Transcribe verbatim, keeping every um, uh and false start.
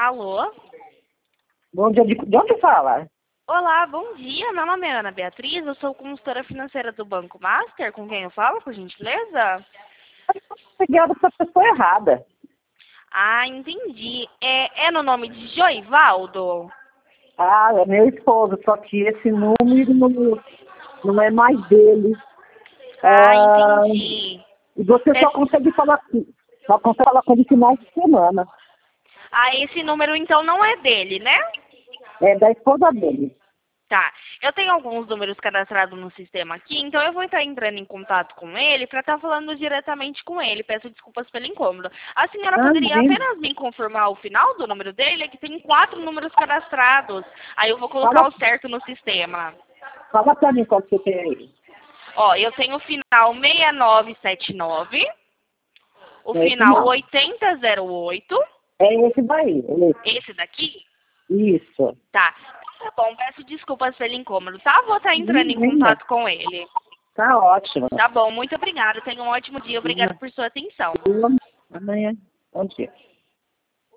Alô? Bom dia, de, de onde fala? Olá, bom dia. Meu nome é Ana Beatriz, eu sou consultora financeira do Banco Master. Com quem eu falo, por gentileza? Ligado para a pessoa errada. Ah, entendi. É, é no nome de Joivaldo? Ah, é meu esposo, só que esse número não, não é mais dele. Ah, Ah, entendi. e você É- só consegue falar com, só consegue falar com ele finais de semana. Ah, esse número então não é dele, né? É da esposa dele. Tá. Eu tenho alguns números cadastrados no sistema aqui, então eu vou estar entrando em contato com ele para estar falando diretamente com ele. Peço desculpas pelo incômodo. A senhora Ah, poderia bem. apenas me confirmar o final do número dele? É que tem quatro números cadastrados. Aí eu vou colocar Fala, o certo no sistema. fala pra mim qual que você tem aí. Ó, eu tenho o final seis nove sete nove, o É esse final não. oitenta zero oito, É esse daí. É esse daqui. esse. Isso. Tá. Tá bom, peço desculpas pelo incômodo, tá? Vou estar entrando em Imagina. contato com ele. Tá ótimo. Tá bom, muito obrigada. Tenha um ótimo dia. Obrigada por sua atenção. Amanhã. Bom dia.